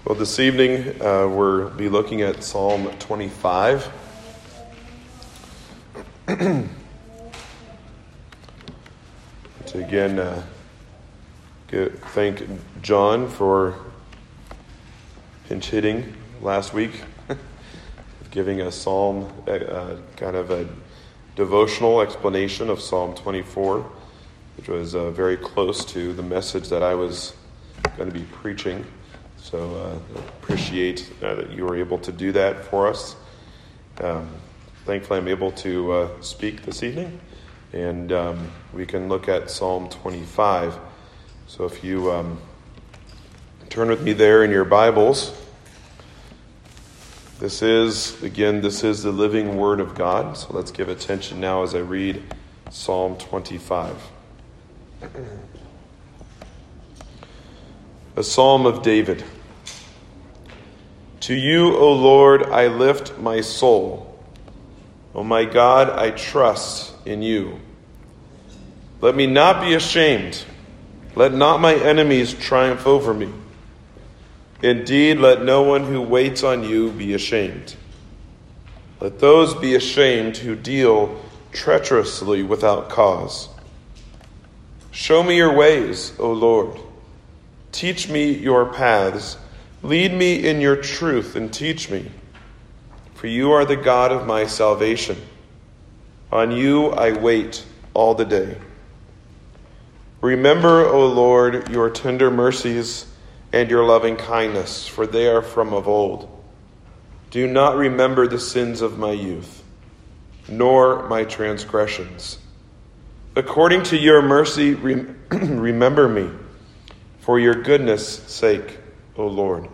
Well, this evening we'll be looking at Psalm 25. To again thank John for pinch hitting last week, giving a psalm, kind of a devotional explanation of Psalm 24, which was very close to the message that I was going to be preaching. So appreciate that you were able to do that for us. Thankfully, I'm able to speak this evening, and we can look at Psalm 25. So if you turn with me there in your Bibles, this is the living Word of God. So let's give attention now as I read Psalm 25. A Psalm of David. To you, O Lord, I lift my soul. O my God, I trust in you. Let me not be ashamed. Let not my enemies triumph over me. Indeed, let no one who waits on you be ashamed. Let those be ashamed who deal treacherously without cause. Show me your ways, O Lord. Teach me your paths. Lead me in your truth and teach me. For you are the God of my salvation. On you I wait all the day. Remember, O Lord, your tender mercies and your loving kindness, for they are from of old. Do not remember the sins of my youth, nor my transgressions. According to your mercy, remember me, for your goodness' sake, O Lord.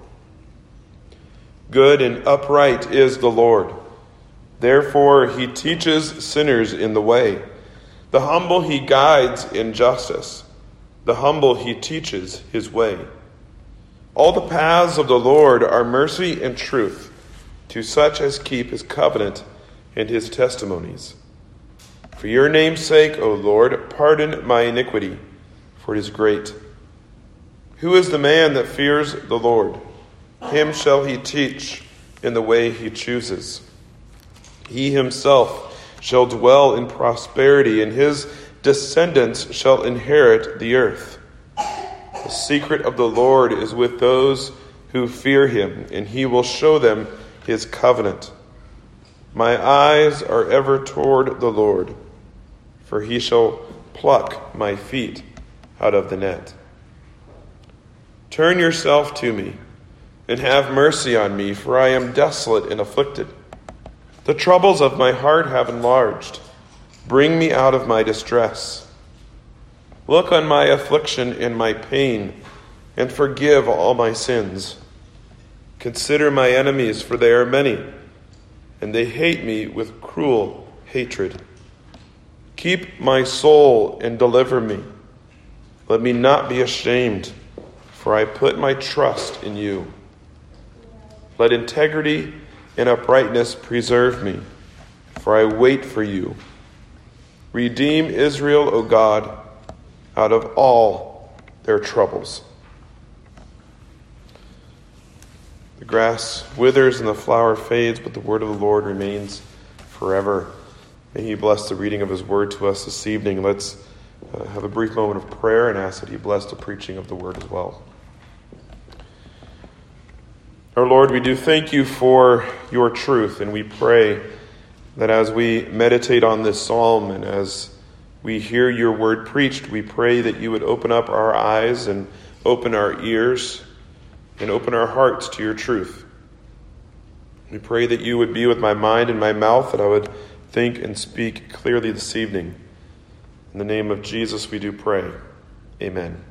Good and upright is the Lord. Therefore he teaches sinners in the way. The humble he guides in justice. The humble he teaches his way. All the paths of the Lord are mercy and truth to such as keep his covenant and his testimonies. For your name's sake, O Lord, pardon my iniquity, for it is great. Who is the man that fears the Lord? Him shall he teach in the way he chooses. He himself shall dwell in prosperity, and his descendants shall inherit the earth. The secret of the Lord is with those who fear him, and he will show them his covenant. My eyes are ever toward the Lord, for he shall pluck my feet out of the net. Turn yourself to me, and have mercy on me, for I am desolate and afflicted. The troubles of my heart have enlarged. Bring me out of my distress. Look on my affliction and my pain, and forgive all my sins. Consider my enemies, for they are many, and they hate me with cruel hatred. Keep my soul and deliver me. Let me not be ashamed, for I put my trust in you. Let integrity and uprightness preserve me, for I wait for you. Redeem Israel, O God, out of all their troubles. The grass withers and the flower fades, but the word of the Lord remains forever. May he bless the reading of his word to us this evening. Let's have a brief moment of prayer and ask that he bless the preaching of the word as well. Our Lord, we do thank you for your truth, and we pray that as we meditate on this psalm and as we hear your word preached, we pray that you would open up our eyes and open our ears and open our hearts to your truth. We pray that you would be with my mind and my mouth, that I would think and speak clearly this evening. In the name of Jesus we do pray. Amen.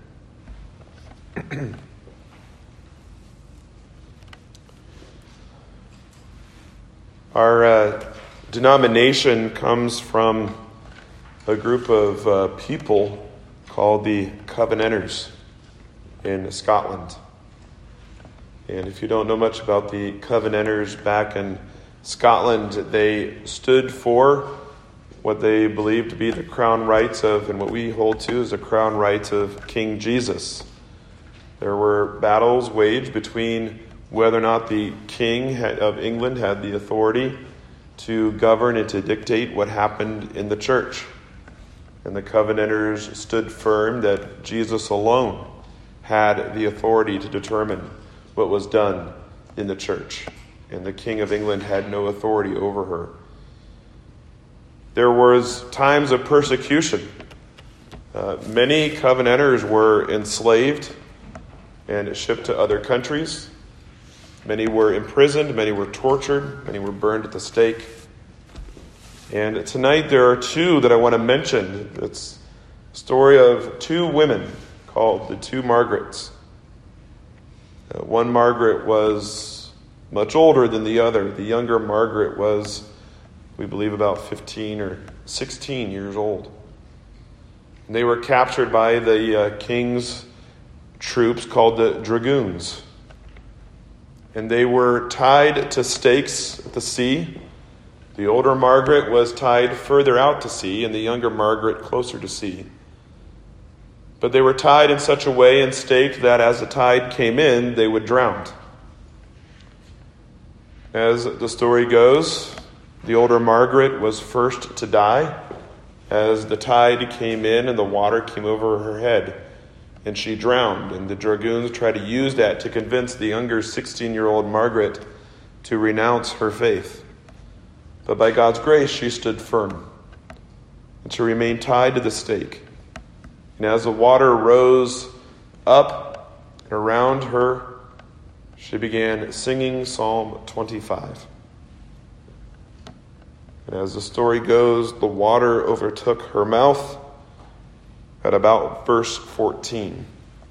Our denomination comes from a group of people called the Covenanters in Scotland. And if you don't know much about the Covenanters back in Scotland, they stood for what they believed to be the crown rights of, and what we hold to as the crown rights of King Jesus. There were battles waged between whether or not the king of England had the authority to govern and to dictate what happened in the church. And the Covenanters stood firm that Jesus alone had the authority to determine what was done in the church. And the King of England had no authority over her. There was times of persecution. Many Covenanters were enslaved and shipped to other countries. Many were imprisoned, many were tortured, many were burned at the stake. And tonight there are two that I want to mention. It's a story of two women called the two Margarets. One Margaret was much older than the other. The younger Margaret was, we believe, about 15 or 16 years old. And they were captured by the king's troops called the Dragoons. And they were tied to stakes at the sea. The older Margaret was tied further out to sea, and the younger Margaret closer to sea. But they were tied in such a way and staked that as the tide came in, they would drown. As the story goes, the older Margaret was first to die as the tide came in and the water came over her head, and she drowned. And the Dragoons tried to use that to convince the younger 16-year-old Margaret to renounce her faith. But by God's grace, she stood firm, and she remained tied to the stake. And as the water rose up and around her, she began singing Psalm 25. And as the story goes, the water overtook her mouth at about verse 14,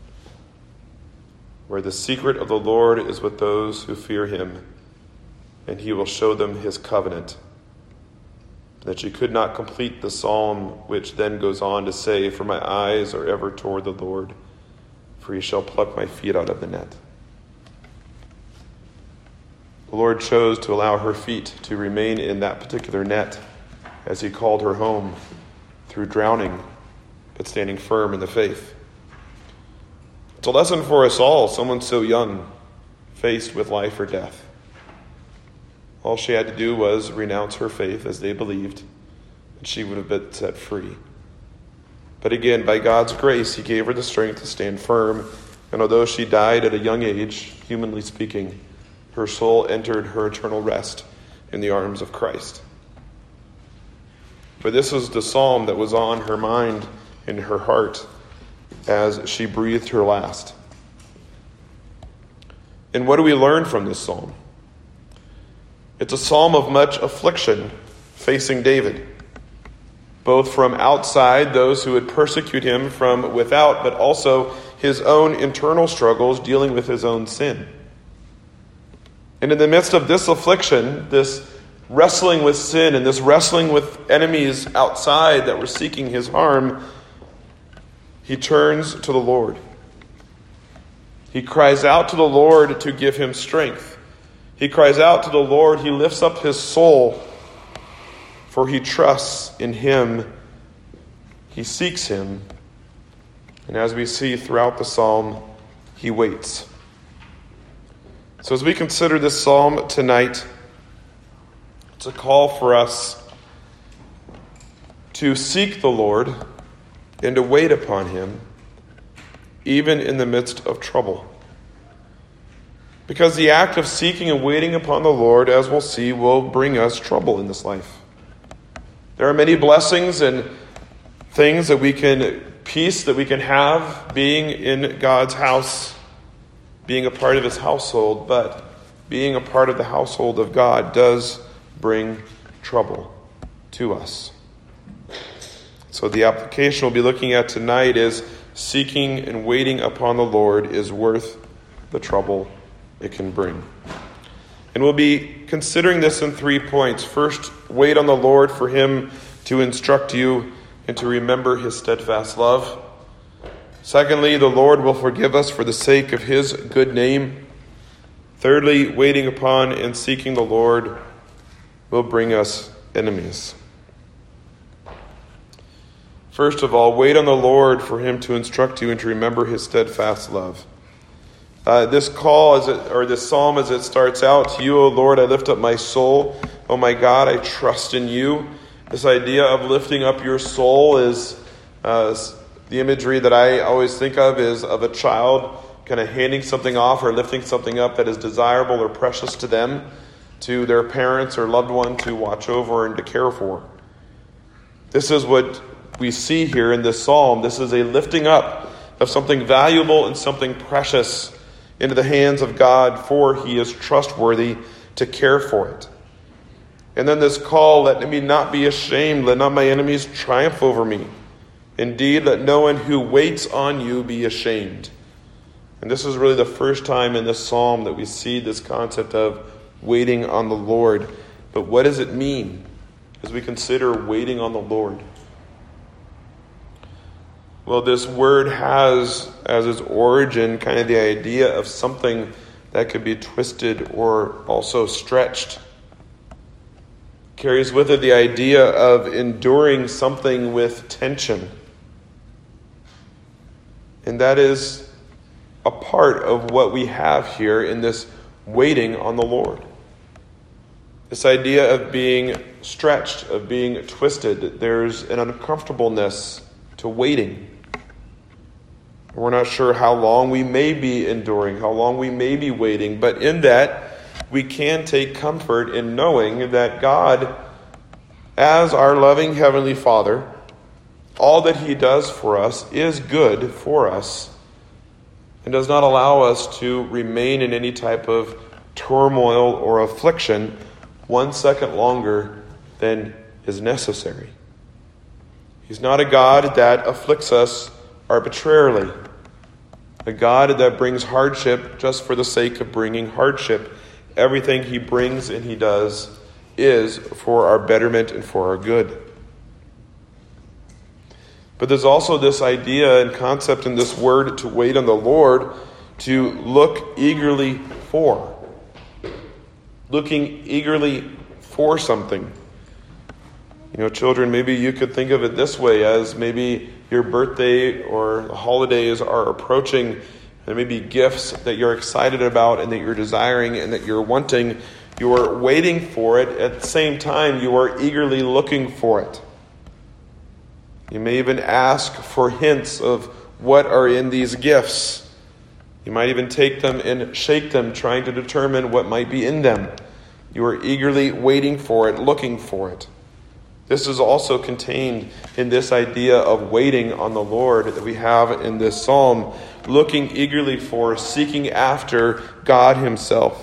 where the secret of the Lord is with those who fear him, and he will show them his covenant. That she could not complete the psalm, which then goes on to say, "For my eyes are ever toward the Lord, for he shall pluck my feet out of the net." The Lord chose to allow her feet to remain in that particular net as he called her home through drowning, but standing firm in the faith. It's a lesson for us all, someone so young, faced with life or death. All she had to do was renounce her faith as they believed, and she would have been set free. But again, by God's grace, he gave her the strength to stand firm, and although she died at a young age, humanly speaking, her soul entered her eternal rest in the arms of Christ. For this was the psalm that was on her mind and her heart as she breathed her last. And what do we learn from this psalm? It's a psalm of much affliction facing David, both from outside, those who would persecute him, from without, but also his own internal struggles dealing with his own sin. And in the midst of this affliction, this wrestling with sin and this wrestling with enemies outside that were seeking his harm, he turns to the Lord. He cries out to the Lord to give him strength. He cries out to the Lord. He lifts up his soul, for he trusts in him. He seeks him. And as we see throughout the psalm, he waits. So as we consider this psalm tonight, it's a call for us to seek the Lord and to wait upon him, even in the midst of trouble. Because the act of seeking and waiting upon the Lord, as we'll see, will bring us trouble in this life. There are many blessings and things that we can, peace that we can have being in God's house, being a part of his household, but being a part of the household of God does bring trouble to us. So the application we'll be looking at tonight is seeking and waiting upon the Lord is worth the trouble it can bring. And we'll be considering this in 3 points. First, wait on the Lord for him to instruct you and to remember his steadfast love. Secondly, the Lord will forgive us for the sake of his good name. Thirdly, waiting upon and seeking the Lord will bring us enemies. First of all, wait on the Lord for him to instruct you and to remember his steadfast love. This psalm as it starts out, "To you, O Lord, I lift up my soul. O my God, I trust in you." This idea of lifting up your soul is the imagery that I always think of is of a child kind of handing something off or lifting something up that is desirable or precious to them, to their parents or loved one to watch over and to care for. This is what we see here in this psalm. This is a lifting up of something valuable and something precious into the hands of God, for he is trustworthy to care for it. And then this call, "Let me not be ashamed, let not my enemies triumph over me. Indeed, let no one who waits on you be ashamed." And this is really the first time in this psalm that we see this concept of waiting on the Lord. But what does it mean as we consider waiting on the Lord? Well, this word has as its origin kind of the idea of something that could be twisted or also stretched. It carries with it the idea of enduring something with tension. And that is a part of what we have here in this waiting on the Lord. This idea of being stretched, of being twisted. There's an uncomfortableness to waiting. We're not sure how long we may be enduring, how long we may be waiting, but in that we can take comfort in knowing that God, as our loving Heavenly Father, all that he does for us is good for us and does not allow us to remain in any type of turmoil or affliction 1 second longer than is necessary. He's not a God that afflicts us arbitrarily, a God that brings hardship just for the sake of bringing hardship. Everything he brings and he does is for our betterment and for our good. But there's also this idea and concept in this word to wait on the Lord, to look eagerly for. Looking eagerly for something. You know, children, maybe you could think of it this way, as maybe your birthday or the holidays are approaching, and maybe gifts that you're excited about and that you're desiring and that you're wanting. You are waiting for it. At the same time, you are eagerly looking for it. You may even ask for hints of what are in these gifts. You might even take them and shake them, trying to determine what might be in them. You are eagerly waiting for it, looking for it. This is also contained in this idea of waiting on the Lord that we have in this psalm, looking eagerly for, seeking after God himself.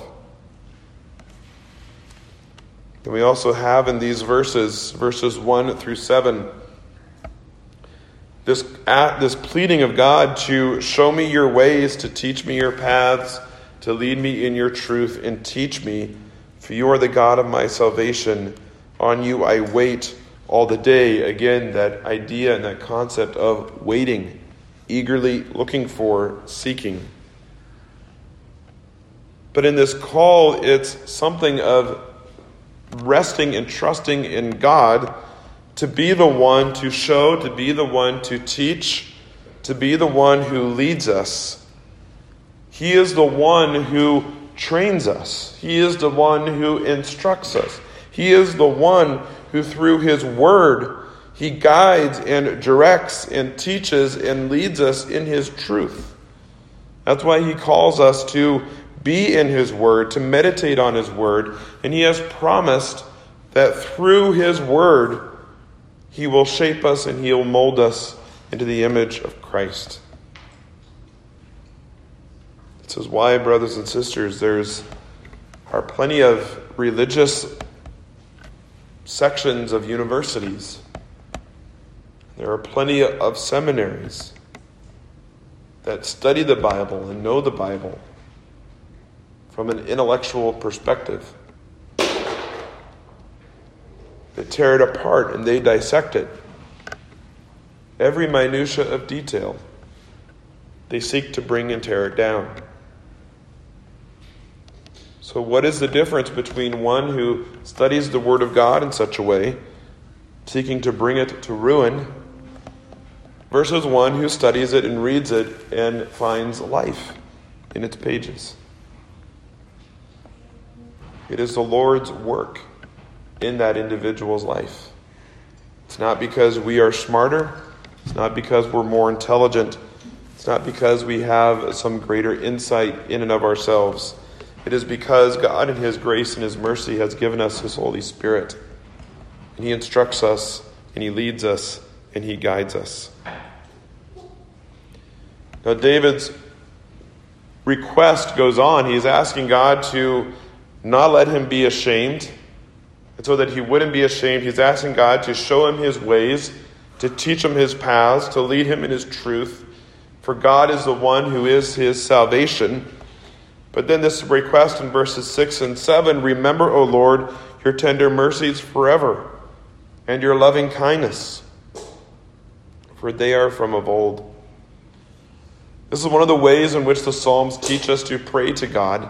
And we also have in these verses 1 through 7, this pleading of God to show me your ways, to teach me your paths, to lead me in your truth and teach me, for you are the God of my salvation. On you I wait all the day. Again, that idea and that concept of waiting, eagerly looking for, seeking. But in this call, it's something of resting and trusting in God to be the one to show, to be the one to teach, to be the one who leads us. He is the one who trains us. He is the one who instructs us. He is the one who, through his word, he guides and directs and teaches and leads us in his truth. That's why he calls us to be in his word, to meditate on his word, and he has promised that through his word, he will shape us and he will mold us into the image of Christ. This is why, brothers and sisters, there are plenty of religious sections of universities. There are plenty of seminaries that study the Bible and know the Bible from an intellectual perspective. They tear it apart and they dissect it. Every minutia of detail, they seek to bring and tear it down. So what is the difference between one who studies the Word of God in such a way, seeking to bring it to ruin, versus one who studies it and reads it and finds life in its pages. It is the Lord's work in that individual's life. It's not because we are smarter. It's not because we're more intelligent. It's not because we have some greater insight in and of ourselves. It is because God in His grace and His mercy has given us His Holy Spirit. And He instructs us, and He leads us, and He guides us. Now David's request goes on. He's asking God to not let him be ashamed. And so that he wouldn't be ashamed, he's asking God to show him His ways, to teach him His paths, to lead him in His truth. For God is the one who is his salvation. But then this request in verses 6 and 7, remember, O Lord, your tender mercies forever, and your loving kindness, for they are from of old. This is one of the ways in which the Psalms teach us to pray to God,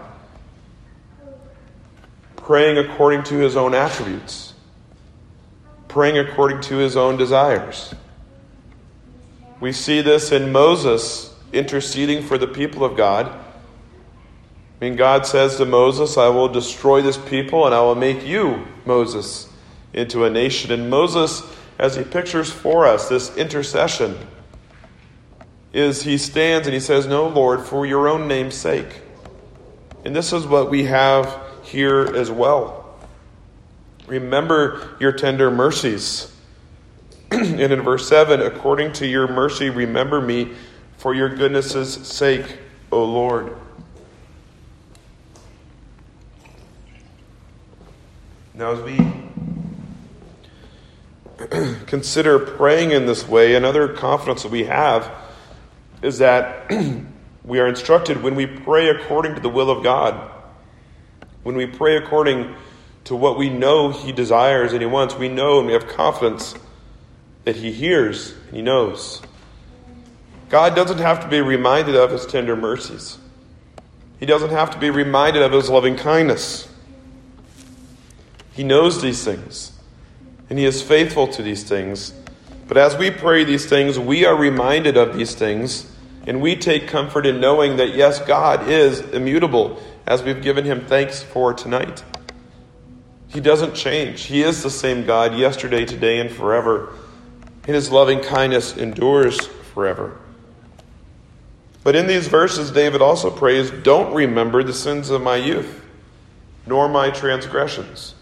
praying according to His own attributes, praying according to His own desires. We see this in Moses interceding for the people of God. I mean, God says to Moses, I will destroy this people and I will make you, Moses, into a nation. And Moses, as he pictures for us this intercession, he stands and he says, no, Lord, for your own name's sake. And this is what we have here as well. Remember your tender mercies. And in verse 7, according to your mercy, remember me for your goodness' sake, O Lord. Now, as we consider praying in this way, another confidence that we have is that we are instructed when we pray according to the will of God, when we pray according to what we know He desires and He wants, we know and we have confidence that He hears and He knows. God doesn't have to be reminded of His tender mercies. He doesn't have to be reminded of His loving kindness. He knows these things, and He is faithful to these things. But as we pray these things, we are reminded of these things, and we take comfort in knowing that, yes, God is immutable, as we've given Him thanks for tonight. He doesn't change. He is the same God yesterday, today, and forever. And His loving kindness endures forever. But in these verses, David also prays, don't remember the sins of my youth, nor my transgressions.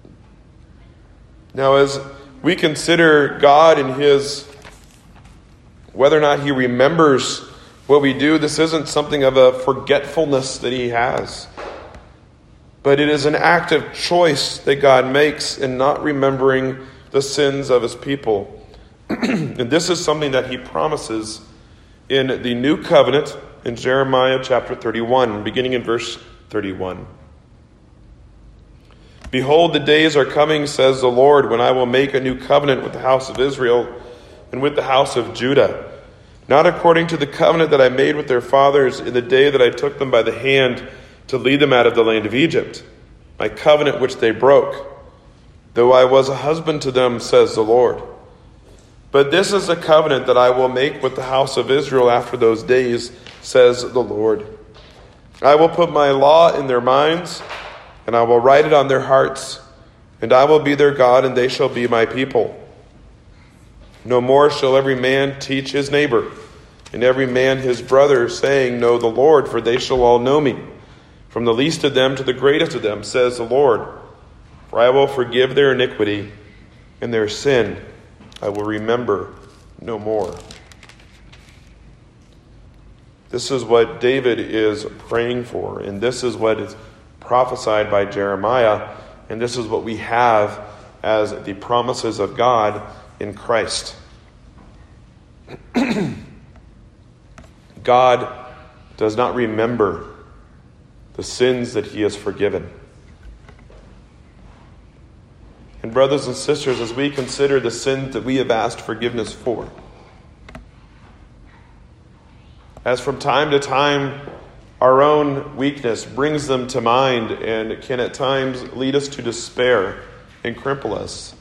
Now, as we consider God and whether or not He remembers what we do, this isn't something of a forgetfulness that He has. But it is an active choice that God makes in not remembering the sins of His people. And this is something that He promises in the new covenant in Jeremiah chapter 31, beginning in verse 31. Behold, the days are coming, says the Lord, when I will make a new covenant with the house of Israel and with the house of Judah, not according to the covenant that I made with their fathers in the day that I took them by the hand to lead them out of the land of Egypt, my covenant which they broke, though I was a husband to them, says the Lord. But this is the covenant that I will make with the house of Israel after those days, says the Lord. I will put my law in their minds, and I will write it on their hearts, and I will be their God, and they shall be my people. No more shall every man teach his neighbor, and every man his brother, saying, know the Lord, for they shall all know me, from the least of them to the greatest of them, says the Lord. For I will forgive their iniquity, and their sin I will remember no more. This is what David is praying for, and this is what is prophesied by Jeremiah, and this is what we have as the promises of God in Christ. God does not remember the sins that He has forgiven. And brothers and sisters, as we consider the sins that we have asked forgiveness for, as from time to time our own weakness brings them to mind and can at times lead us to despair and cripple us,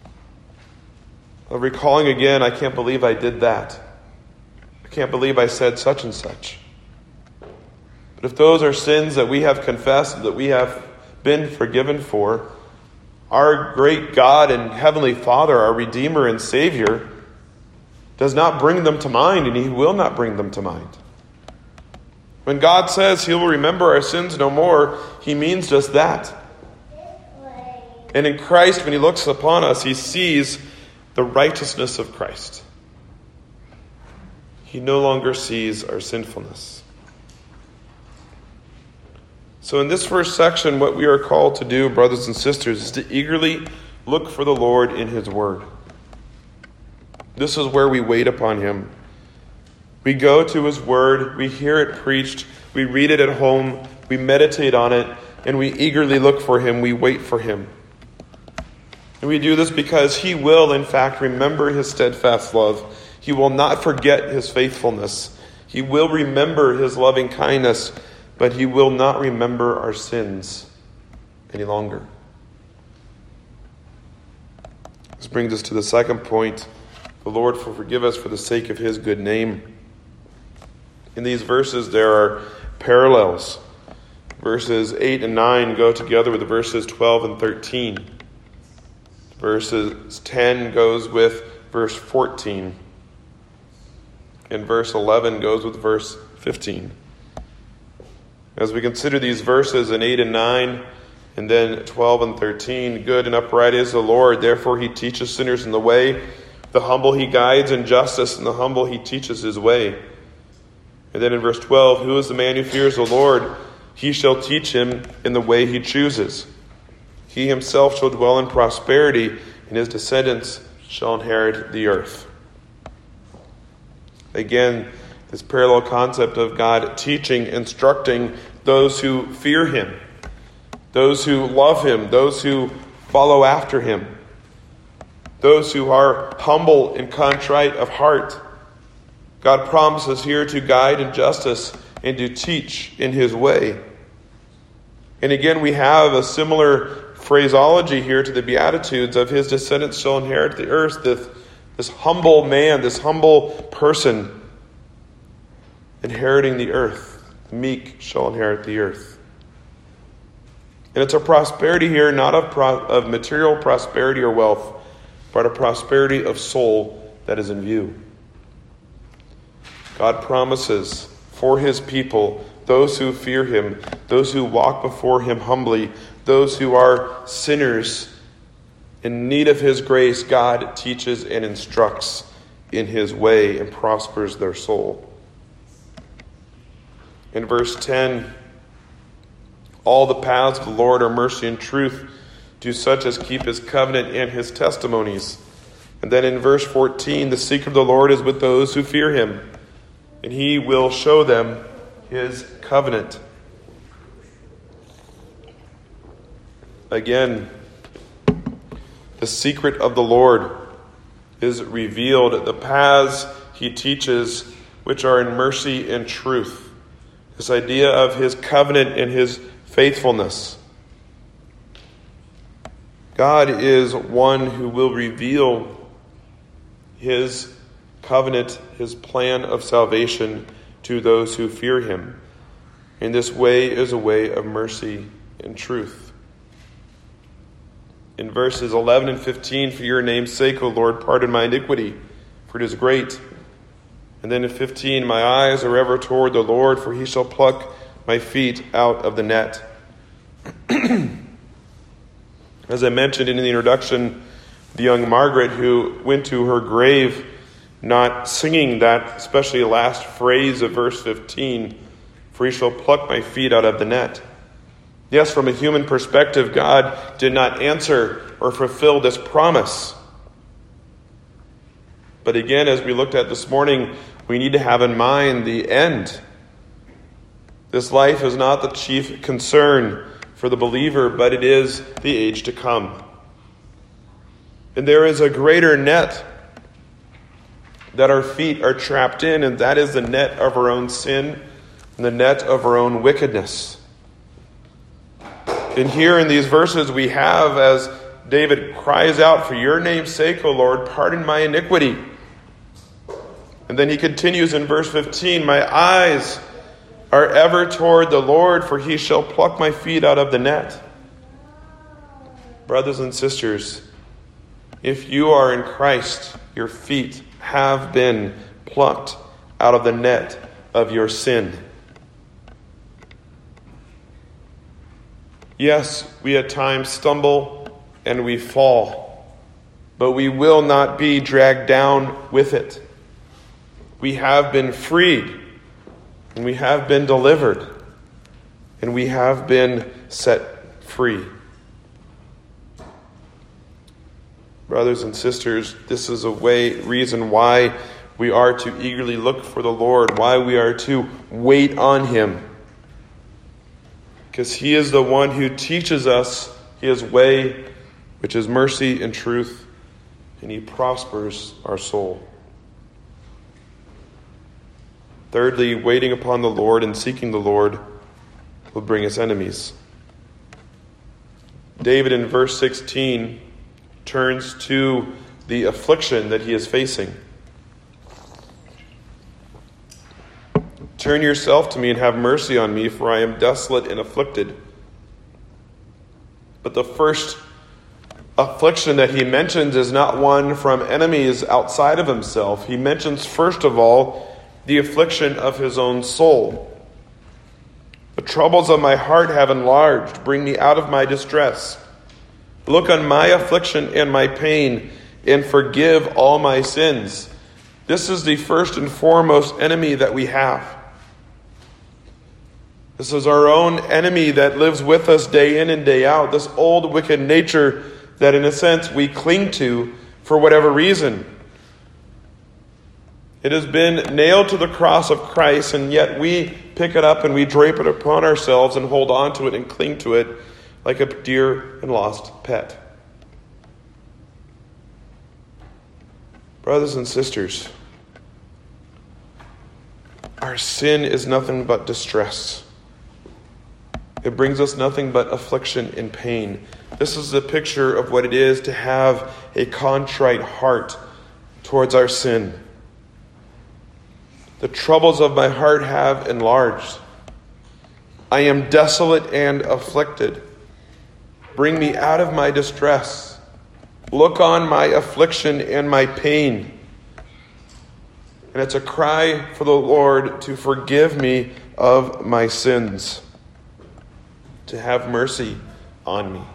of recalling again, I can't believe I did that. I can't believe I said such and such. But if those are sins that we have confessed, that we have been forgiven for, our great God and Heavenly Father, our Redeemer and Savior, does not bring them to mind, and He will not bring them to mind. When God says He will remember our sins no more, He means just that. And in Christ, when He looks upon us, He sees the righteousness of Christ. He no longer sees our sinfulness. So in this first section, what we are called to do, brothers and sisters, is to eagerly look for the Lord in His Word. This is where we wait upon Him. We go to His Word, we hear it preached, we read it at home, we meditate on it, and we eagerly look for Him, we wait for Him. And we do this because He will, in fact, remember His steadfast love. He will not forget His faithfulness. He will remember His loving kindness, but He will not remember our sins any longer. This brings us to the second point. The Lord will forgive us for the sake of His good name. In these verses, there are parallels. Verses 8 and 9 go together with the verses 12 and 13. Verses 10 goes with verse 14. And verse 11 goes with verse 15. As we consider these verses in 8 and 9, and then 12 and 13, good and upright is the Lord, therefore He teaches sinners in the way. The humble He guides in justice, and the humble He teaches His way. And then in verse 12, who is the man who fears the Lord? He shall teach him in the way He chooses. He Himself shall dwell in prosperity, and His descendants shall inherit the earth. Again, this parallel concept of God teaching, instructing those who fear Him, those who love Him, those who follow after Him, those who are humble and contrite of heart. God promises here to guide in justice and to teach in His way. And again, we have a similar phraseology here to the Beatitudes of His descendants shall inherit the earth. This humble man, this humble person inheriting the earth. The meek shall inherit the earth. And it's a prosperity here, not of material prosperity or wealth, but a prosperity of soul that is in view. God promises for His people, those who fear Him, those who walk before Him humbly, those who are sinners in need of His grace, God teaches and instructs in His way and prospers their soul. In verse 10, all the paths of the Lord are mercy and truth to such as keep His covenant and His testimonies. And then in verse 14, the secret of the Lord is with those who fear Him, and He will show them His covenant. Again, the secret of the Lord is revealed, the paths He teaches, which are in mercy and truth. This idea of His covenant and His faithfulness. God is one who will reveal His covenant, His plan of salvation to those who fear Him. And this way is a way of mercy and truth. In verses 11 and 15, for your name's sake, O Lord, pardon my iniquity, for it is great. And then in 15, my eyes are ever toward the Lord, for He shall pluck my feet out of the net. As I mentioned in the introduction, the young Margaret who went to her grave not singing that, especially last phrase of verse 15, for He shall pluck my feet out of the net. Yes, from a human perspective, God did not answer or fulfill this promise. But again, as we looked at this morning, we need to have in mind the end. This life is not the chief concern for the believer, but it is the age to come. And there is a greater net that our feet are trapped in, and that is the net of our own sin and the net of our own wickedness. And here in these verses we have, as David cries out, for your name's sake, O Lord, pardon my iniquity. And then he continues in verse 15, my eyes are ever toward the Lord, for he shall pluck my feet out of the net. Brothers and sisters, if you are in Christ, your feet have been plucked out of the net of your sin. Yes, we at times stumble and we fall, but we will not be dragged down with it. We have been freed, and we have been delivered, and we have been set free. Brothers and sisters, this is a reason why we are to eagerly look for the Lord, why we are to wait on him. Because he is the one who teaches us his way, which is mercy and truth, and he prospers our soul. Thirdly, waiting upon the Lord and seeking the Lord will bring us enemies. David in verse 16 turns to the affliction that he is facing. Turn yourself to me and have mercy on me, for I am desolate and afflicted. But the first affliction that he mentions is not one from enemies outside of himself. He mentions, first of all, the affliction of his own soul. The troubles of my heart have enlarged. Bring me out of my distress. Look on my affliction and my pain, and forgive all my sins. This is the first and foremost enemy that we have. This is our own enemy that lives with us day in and day out. This old wicked nature that in a sense we cling to for whatever reason. It has been nailed to the cross of Christ, and yet we pick it up and we drape it upon ourselves and hold on to it and cling to it like a dear and lost pet. Brothers and sisters, our sin is nothing but distress. It brings us nothing but affliction and pain. This is a picture of what it is to have a contrite heart towards our sin. The troubles of my heart have enlarged. I am desolate and afflicted. Bring me out of my distress. Look on my affliction and my pain. And it's a cry for the Lord to forgive me of my sins, to have mercy on me.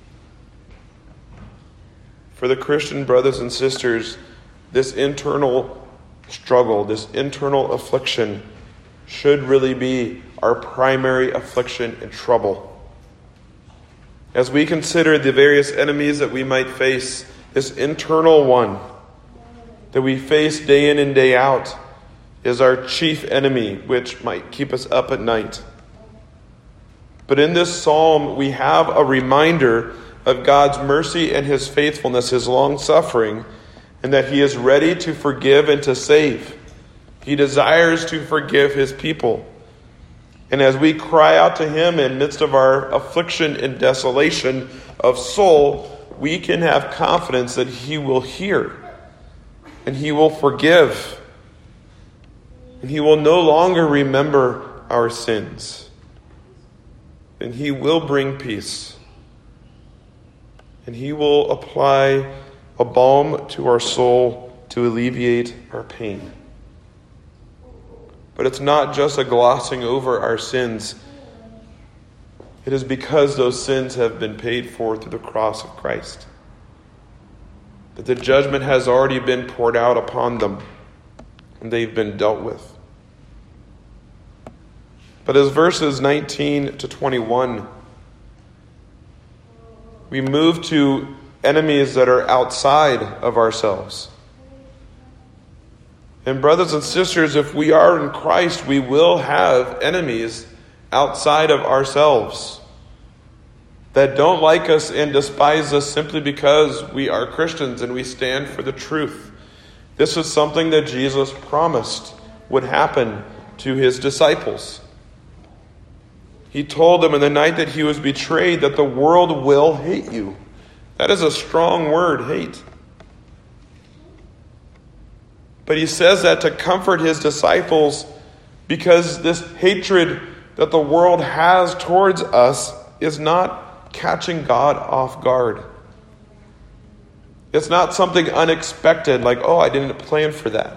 For the Christian brothers and sisters, this internal struggle, this internal affliction should really be our primary affliction and trouble. As we consider the various enemies that we might face, this internal one that we face day in and day out is our chief enemy, which might keep us up at night. But in this psalm, we have a reminder of God's mercy and his faithfulness, his long-suffering, and that he is ready to forgive and to save. He desires to forgive his people. And as we cry out to him in midst of our affliction and desolation of soul, we can have confidence that he will hear and he will forgive. And he will no longer remember our sins. And he will bring peace. And he will apply a balm to our soul to alleviate our pain. But it's not just a glossing over our sins. It is because those sins have been paid for through the cross of Christ. That the judgment has already been poured out upon them, and they've been dealt with. But as verses 19 to 21, we move to enemies that are outside of ourselves. And brothers and sisters, if we are in Christ, we will have enemies outside of ourselves that don't like us and despise us simply because we are Christians and we stand for the truth. This is something that Jesus promised would happen to his disciples. He told them in the night that he was betrayed that the world will hate you. That is a strong word, hate. But he says that to comfort his disciples Because this hatred that the world has towards us is not catching God off guard. It's not something unexpected, like, oh, I didn't plan for that.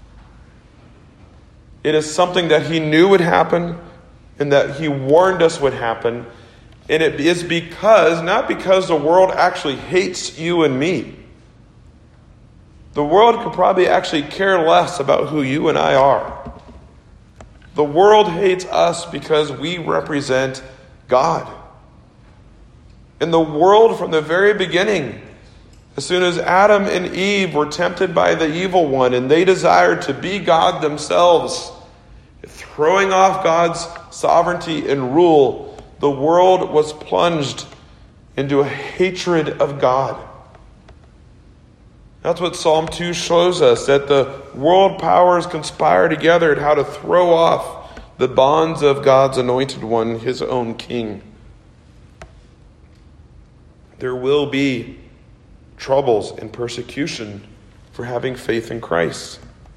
It is something that he knew would happen and that he warned us would happen. And it is not because the world actually hates you and me. The world could probably actually care less about who you and I are. The world hates us because we represent God. And the world from the very beginning, as soon as Adam and Eve were tempted by the evil one and they desired to be God themselves, throwing off God's sovereignty and rule, the world was plunged into a hatred of God. That's what Psalm 2 shows us, that the world powers conspire together at how to throw off the bonds of God's anointed one, his own king. There will be troubles and persecution for having faith in Christ.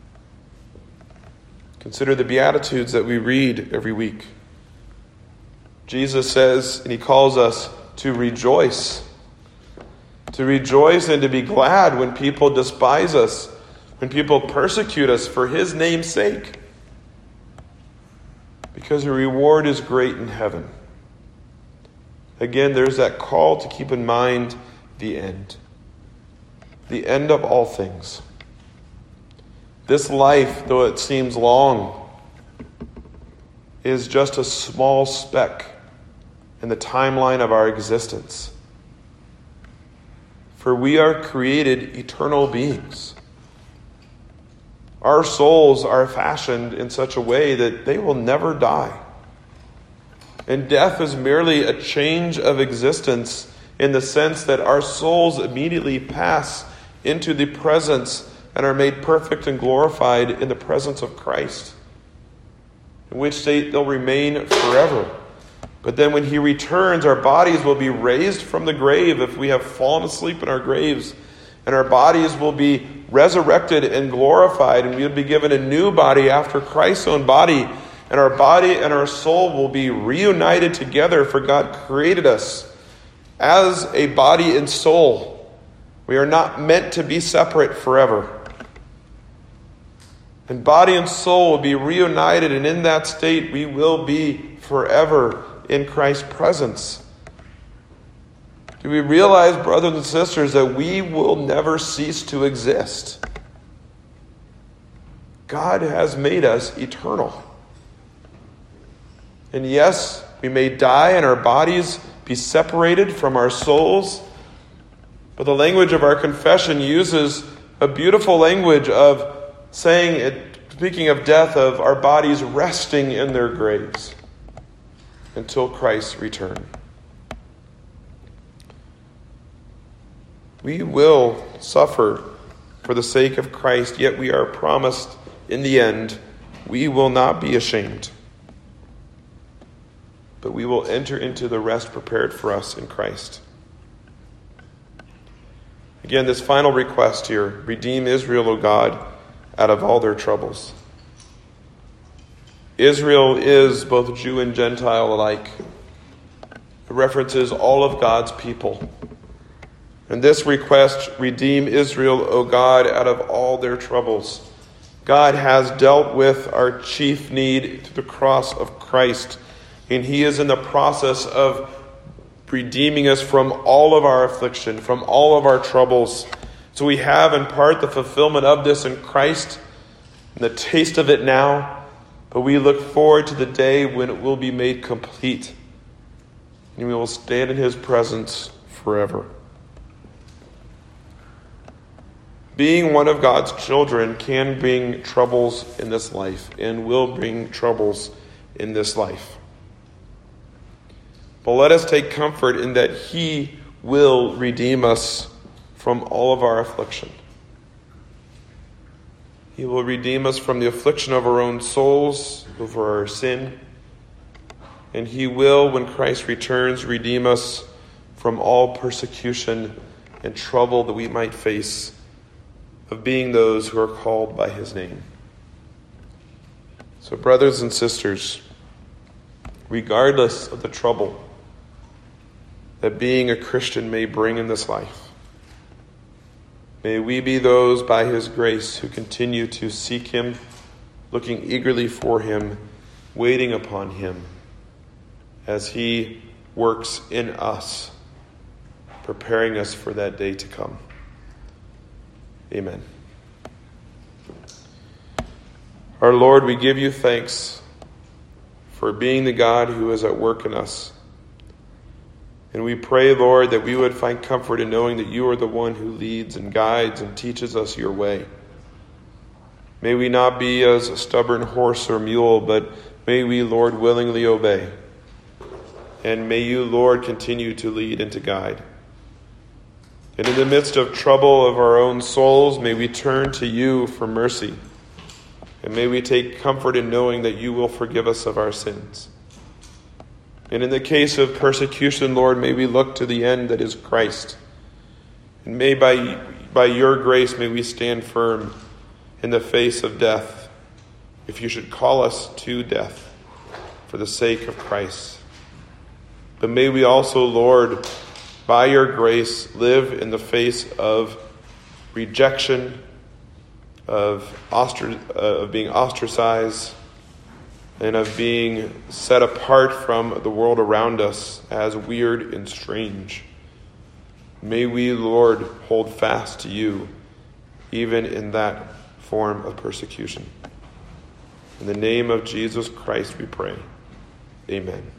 Consider the Beatitudes that we read every week. Jesus says, and he calls us to rejoice. To rejoice and to be glad when people despise us, when people persecute us for his name's sake. Because the reward is great in heaven. Again, there's that call to keep in mind the end. The end of all things. This life, though it seems long, is just a small speck in the timeline of our existence. For we are created eternal beings. Our souls are fashioned in such a way that they will never die. And death is merely a change of existence in the sense that our souls immediately pass into the presence and are made perfect and glorified in the presence of Christ, in which state they'll remain forever. But then when he returns, our bodies will be raised from the grave if we have fallen asleep in our graves. And our bodies will be resurrected and glorified. And we'll be given a new body after Christ's own body. And our body and our soul will be reunited together, for God created us as a body and soul. We are not meant to be separate forever. And body and soul will be reunited. And in that state, we will be forever in Christ's presence. Do we realize, brothers and sisters, that we will never cease to exist? God has made us eternal. And yes, we may die and our bodies be separated from our souls, but the language of our confession uses a beautiful language of saying, speaking of death, of our bodies resting in their graves until Christ's return. We will suffer for the sake of Christ, yet we are promised in the end we will not be ashamed, but we will enter into the rest prepared for us in Christ. Again, this final request here, redeem Israel, O God, out of all their troubles. Israel is both Jew and Gentile alike. It references all of God's people. And this request, redeem Israel, O God, out of all their troubles. God has dealt with our chief need through the cross of Christ. And he is in the process of redeeming us from all of our affliction, from all of our troubles. So we have in part the fulfillment of this in Christ, and the taste of it now. But we look forward to the day when it will be made complete, and we will stand in his presence forever. Being one of God's children can bring troubles in this life, and will bring troubles in this life. But let us take comfort in that he will redeem us from all of our affliction. He will redeem us from the affliction of our own souls, over our sin. And he will, when Christ returns, redeem us from all persecution and trouble that we might face of being those who are called by his name. So, brothers and sisters, regardless of the trouble that being a Christian may bring in this life, may we be those by his grace who continue to seek him, looking eagerly for him, waiting upon him as he works in us, preparing us for that day to come. Amen. Our Lord, we give you thanks for being the God who is at work in us. And we pray, Lord, that we would find comfort in knowing that you are the one who leads and guides and teaches us your way. May we not be as a stubborn horse or mule, but may we, Lord, willingly obey. And may you, Lord, continue to lead and to guide. And in the midst of trouble of our own souls, may we turn to you for mercy. And may we take comfort in knowing that you will forgive us of our sins. And in the case of persecution, Lord, may we look to the end that is Christ. And may by your grace, may we stand firm in the face of death, if you should call us to death for the sake of Christ. But may we also, Lord, by your grace, live in the face of rejection, of being ostracized, and of being set apart from the world around us as weird and strange. May we, Lord, hold fast to you, even in that form of persecution. In the name of Jesus Christ we pray. Amen.